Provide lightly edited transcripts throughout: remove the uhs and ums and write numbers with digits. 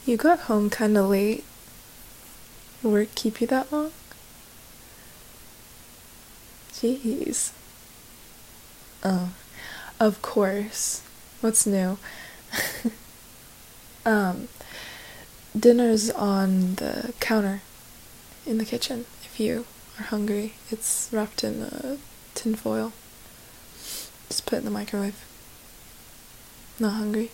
You got home kinda late. Work keep you that long? Jeez. Oh, of course. What's new? Um, Dinner's on the counter in the kitchen if you are hungry. It's wrapped in tin foil. Just put it in the microwave. Not hungry?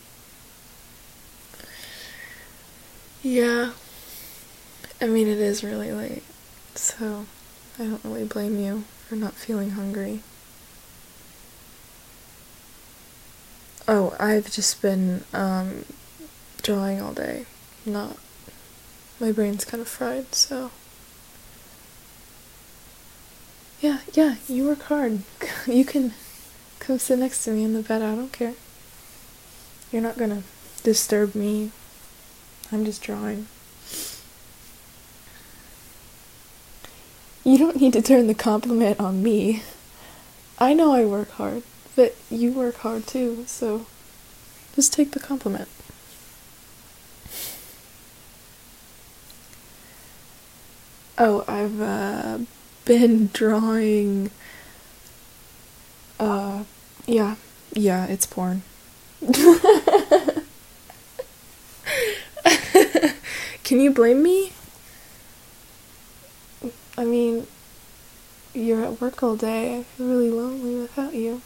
Yeah. I mean, it is really late, so I don't really blame you for not feeling hungry. Oh, I've just been, drawing all day. Not. My brain's kind of fried, so. Yeah, you work hard. You can come sit next to me in the bed, I don't care. You're not gonna disturb me. I'm just drawing. You don't need to turn the compliment on me. I know I work hard, but you work hard too, so just take the compliment. Oh, I've been drawing. Uh, yeah, it's porn. Can you blame me? I mean, you're at work all day. I feel really lonely without you.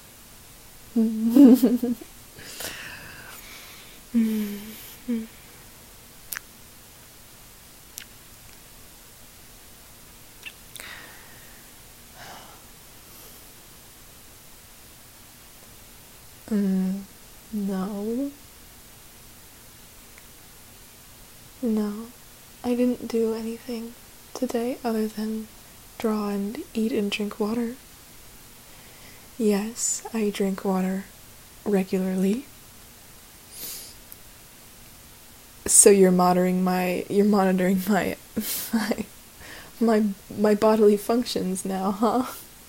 No. No. I didn't do anything today other than draw and eat and drink water. Yes, I drink water regularly. So you're monitoring my my my bodily functions now, huh?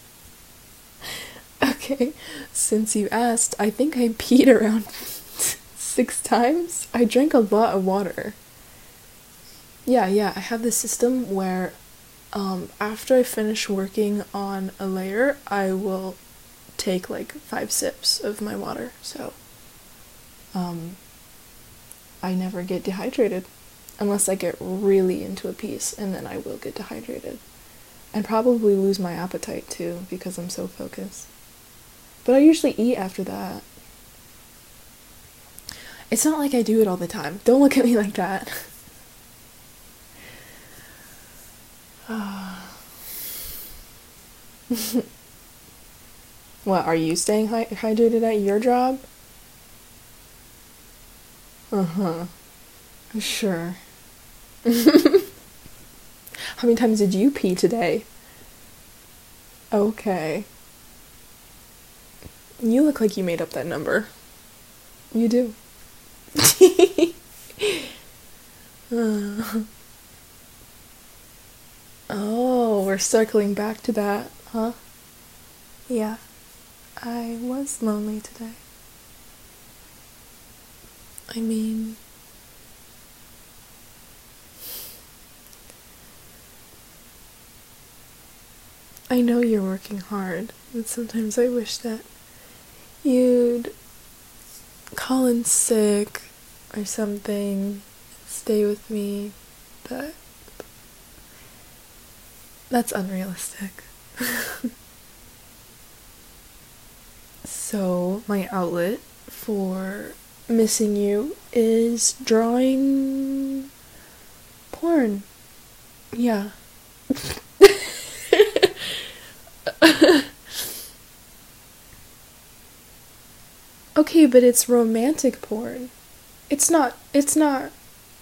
Okay, since you asked, I think I peed around 6 times. I drank a lot of water. Yeah, I have this system where after I finish working on a layer, I will take like 5 sips of my water, so I never get dehydrated unless I get really into a piece, and then I will get dehydrated. And probably lose my appetite too because I'm so focused. But I usually eat after that. It's not like I do it all the time. Don't look at me like that. What, are you staying hydrated at your job? Uh-huh. Sure. How many times did you pee today? Okay. You look like you made up that number. You do. Oh, we're circling back to that, huh? Yeah, I was lonely today. I mean, I know you're working hard, but sometimes I wish that you'd call in sick or something, stay with me, but that's unrealistic. So, my outlet for missing you is drawing porn. Yeah. Okay, but it's romantic porn. It's not.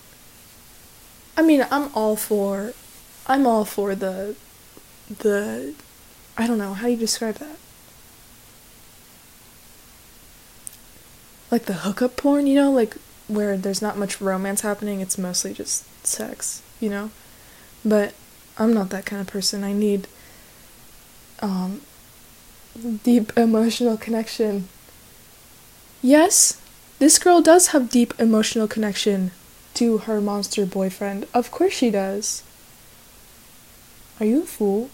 I mean, I'm all for the, I don't know, how do you describe that? Like the hookup porn, like where there's not much romance happening, it's mostly just sex. But I'm not that kind of person. I need um deep emotional connection. Yes, this girl does have deep emotional connection to her monster boyfriend. Of course she does. Are you a fool?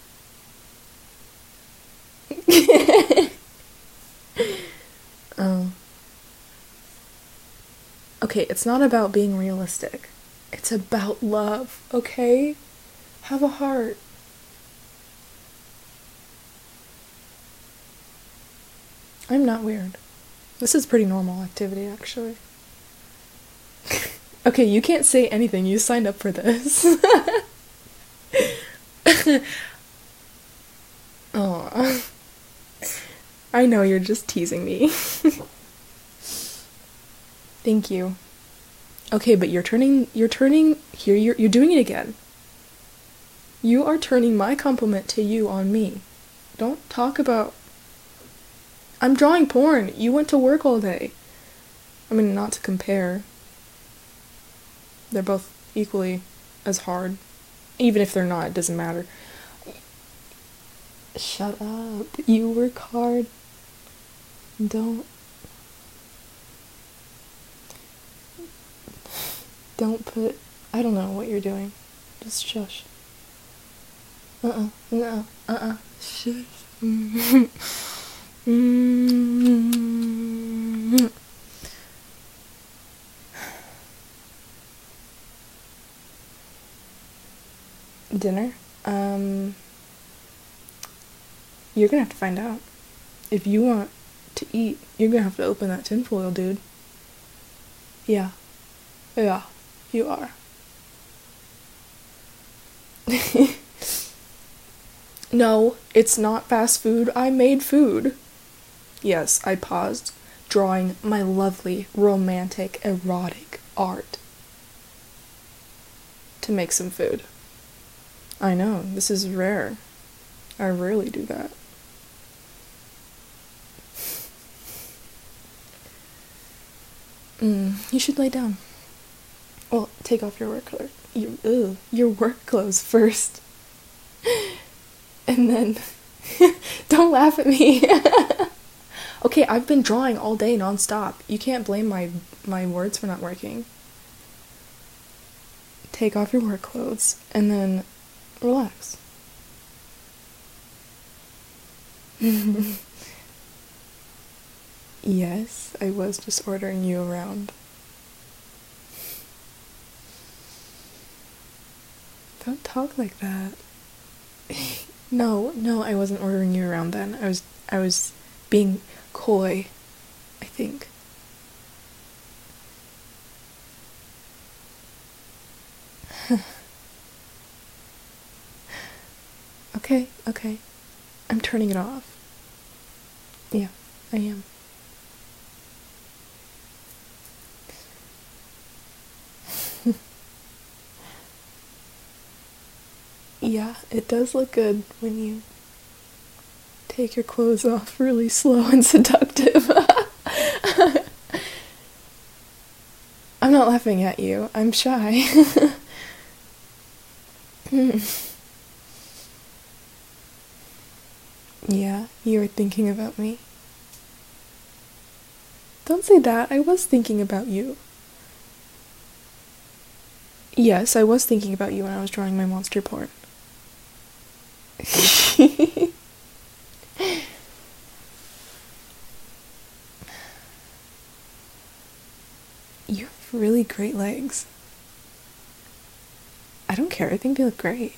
Oh. Okay, it's not about being realistic. It's about love, okay? Have a heart. I'm not weird. This is pretty normal activity, actually. Okay, you can't say anything. You signed up for this. Oh, I know you're just teasing me. Thank you. Okay, but you're doing it again. You are turning my compliment to you on me. Don't talk about... I'm drawing porn. You went to work all day. I mean, not to compare. They're both equally as hard. Even if they're not, it doesn't matter. Shut up. You work hard. Don't put... I don't know what you're doing. Just shush. No. Shush. Dinner? You're gonna have to find out. If you want to eat, you're gonna have to open that tinfoil, dude. Yeah, you are. No, it's not fast food. I made food. Yes, I paused, drawing my lovely, romantic, erotic art to make some food. I know, this is rare. I rarely do that. You should lay down. Well, take off your work clothes. Your work clothes first. And then... Don't laugh at me. Okay, I've been drawing all day nonstop. You can't blame my words for not working. Take off your work clothes, and then relax. Yes, I was just ordering you around. Don't talk like that. No, I wasn't ordering you around then. I was being coy, I think. Okay. I'm turning it off. Yeah, I am. Yeah, it does look good when you take your clothes off really slow and seductive. I'm not laughing at you. I'm shy. Yeah, you were thinking about me. Don't say that. I was thinking about you. Yes, I was thinking about you when I was drawing my monster porn. You have really great legs. I don't care. I think they look great.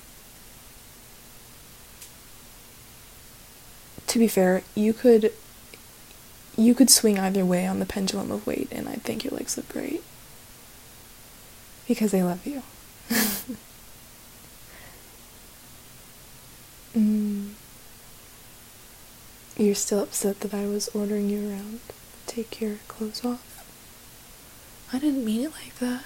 To be fair, you could swing either way on the pendulum of weight, and I think your legs look great. Because I love you. You're still upset that I was ordering you around to take your clothes off? I didn't mean it like that.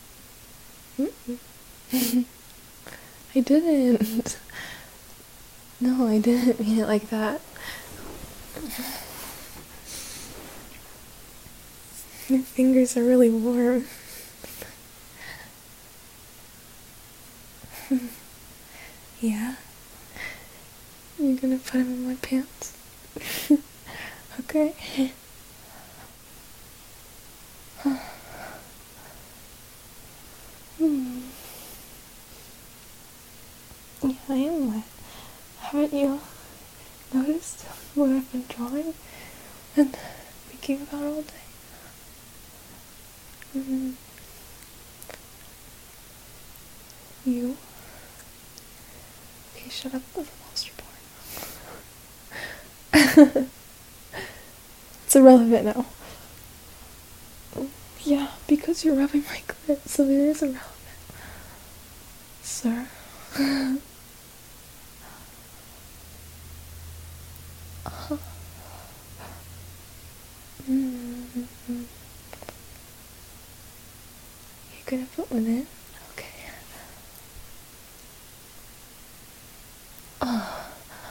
I didn't. No, I didn't mean it like that. Your fingers are really warm. Yeah? You're gonna put them in my pants? Okay. Mm, you? Okay, shut up with monster porn. It's irrelevant now. Yeah, because you're rubbing my clit, so it is irrelevant. Sir? Mm-hmm. You're gonna put one in? Okay. Oh.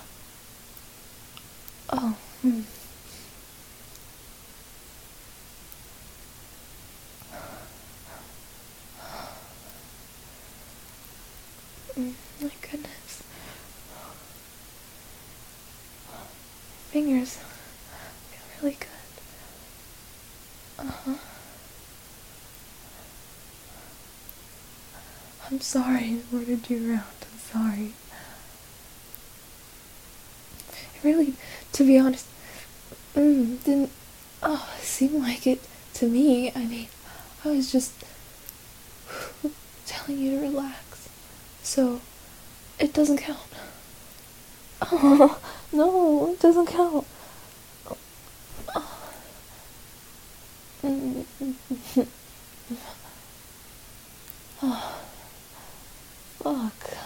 Oh. Hmm. My goodness. Fingers feel really good. Uh-huh. I'm sorry I ordered you around. I'm sorry. It really, to be honest, didn't seem like it to me. I mean, I was just telling you to relax. So, it doesn't count. Oh, no, it doesn't count. Oh, fuck.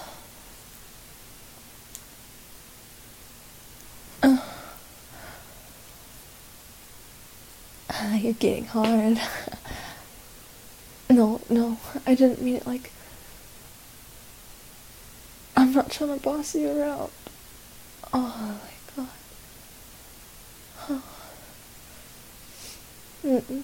You're getting hard. No, I didn't mean it like... I'm not trying to boss you around. Oh my god. Oh. Mm-mm.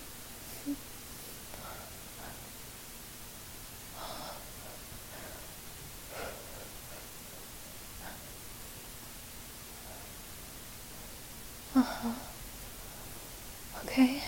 Uh-huh. Okay.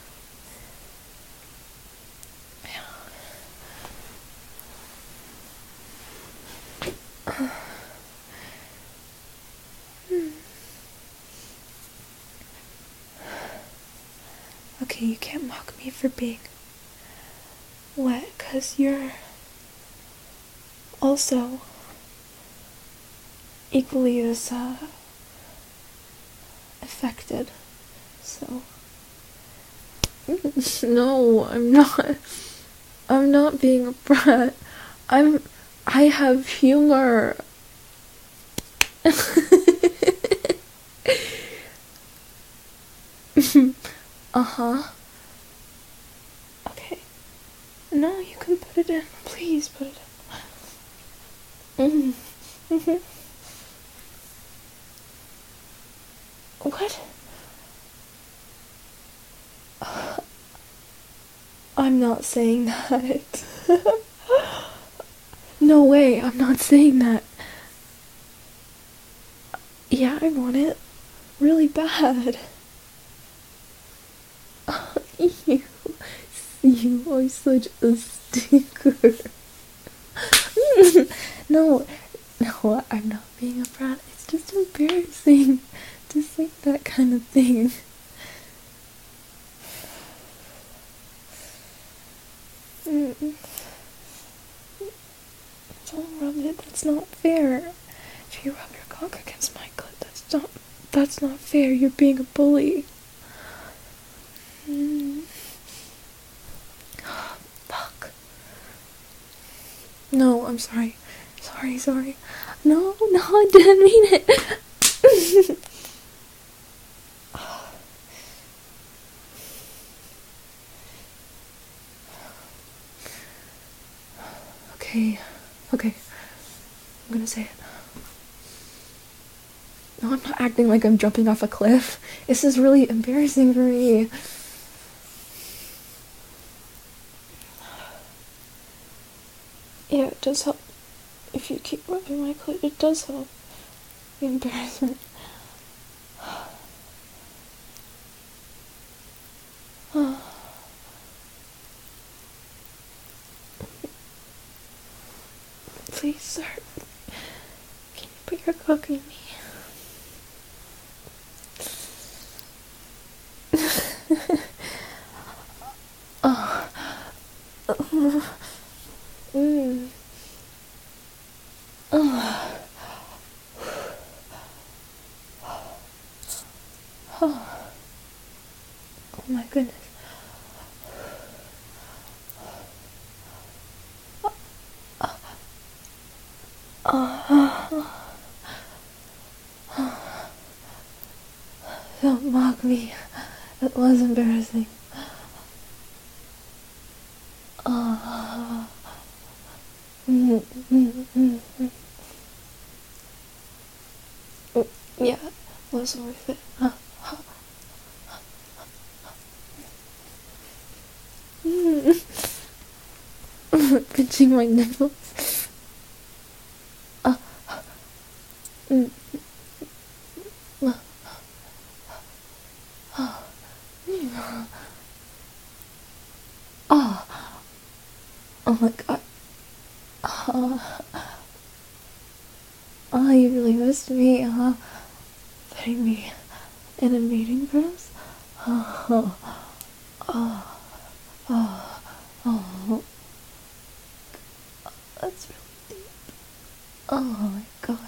Okay, you can't mock me for being wet, 'cause you're also equally as, affected. So... No, I'm not. I'm not being a brat. I have humor. Uh-huh. Okay. No, you can put it in. Please put it in. What? I'm not saying that. No way, I'm not saying that. Yeah, I want it really bad. you, you are such a stinker. no, I'm not being a brat. It's just embarrassing to say that kind of thing. Don't rub it. That's not fair. If you rub your cock against my clit, that's not fair. You're being a bully. Fuck. No, I'm sorry. Sorry. No, I didn't mean it. Okay. I'm gonna say it. No, I'm not acting like I'm jumping off a cliff. This is really embarrassing for me. Yeah, it does help. If you keep rubbing my clit, it does help. The embarrassment. Please, sir. Can you put your cock in me? Mm. Oh. Oh my goodness. Don't mock me. It was embarrassing. Mm, mm, mm, mm. Yeah, it was worth it. Pinching my nipples. Mm. Oh, oh my god. Oh, oh, you really missed me, huh? Putting me in a meeting pose? Oh, oh, oh, oh, that's really deep. Oh my god.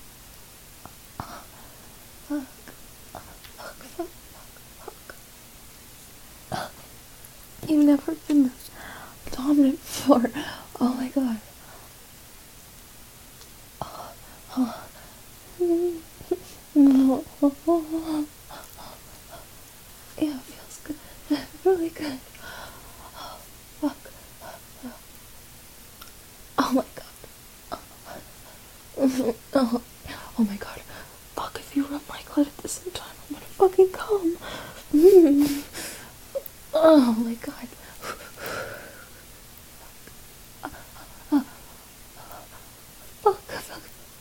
Fuck, fuck, fuck, fuck. You've never been dominant before. Oh my god. Oh. No. Yeah, it feels good. Really good. Oh, fuck. Oh my god. Oh, oh my god. Fuck, if you rub my clit at the same time, I'm gonna fucking come. Oh my god. Fuck, fuck.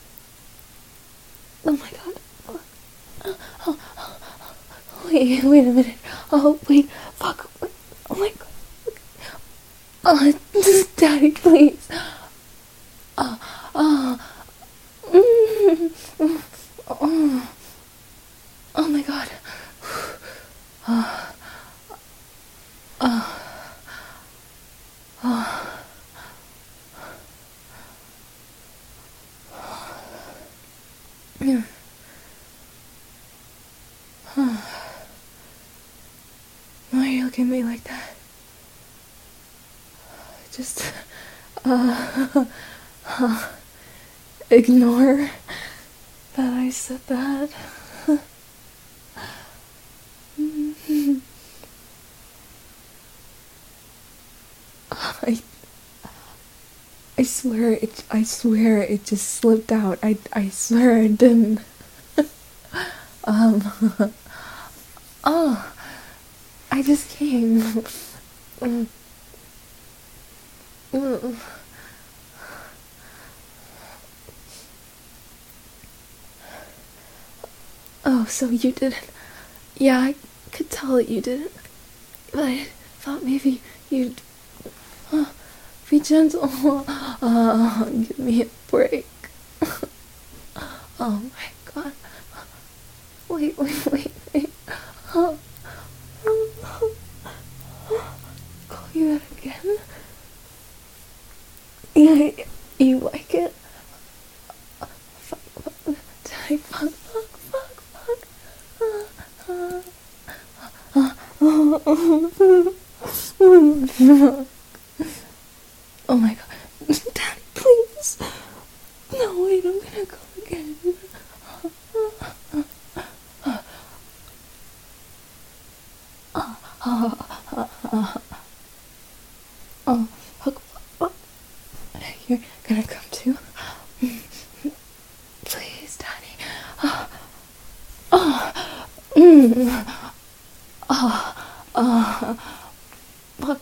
Oh my god. Oh, wait a minute. Oh, wait. Fuck. Oh my god. Oh, Daddy, please. Oh, oh. Oh, oh my god. Oh, oh, oh. Why are you looking at me like that? Just, uh, ignore that I said that. I, I swear it just slipped out. I swear I didn't. Um, oh, I just came. Mm, mm. Oh, so you didn't. Yeah, I could tell that you didn't. But I thought maybe you'd be gentle. Give me a break. Oh my god. Wait. Oh, call you that again? Yeah, you like it? Daddy, fuck. Oh my god. Daddy, please. No, wait, I'm gonna go again. Oh, you're gonna come too? Please, Daddy. Fuck.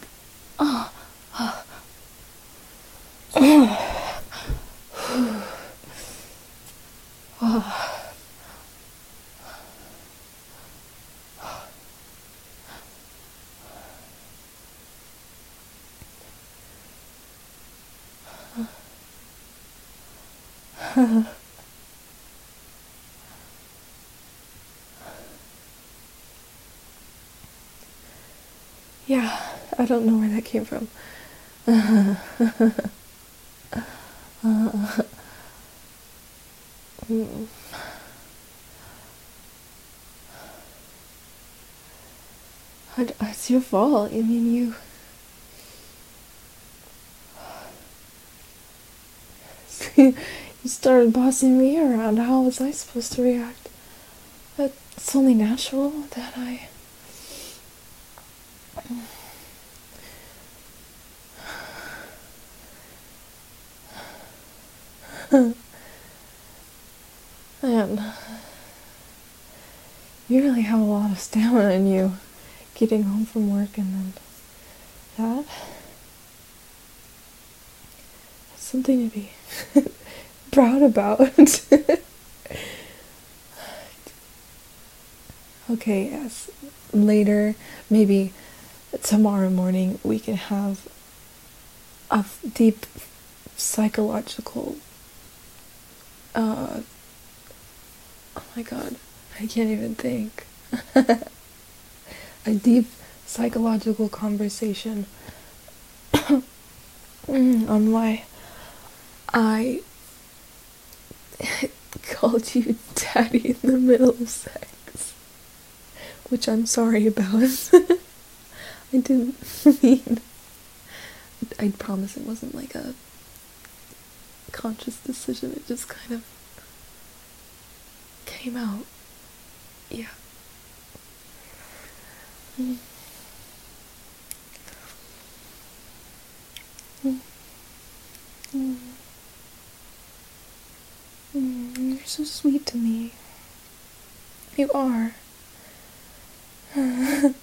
Yeah, I don't know where that came from. Mm. It's your fault. I mean, you started bossing me around. How was I supposed to react? It's only natural that I. Man, you really have a lot of stamina in you. Getting home from work and then that. That's something to be proud about. Okay, yes. Later, maybe tomorrow morning, we can have a deep psychological. Oh my god, I can't even think. A deep psychological conversation on why I called you daddy in the middle of sex, which I'm sorry about. I didn't mean. I promise it wasn't like a conscious decision, it just kind of came out. Yeah. Mm. Mm. Mm. You're so sweet to me. You are.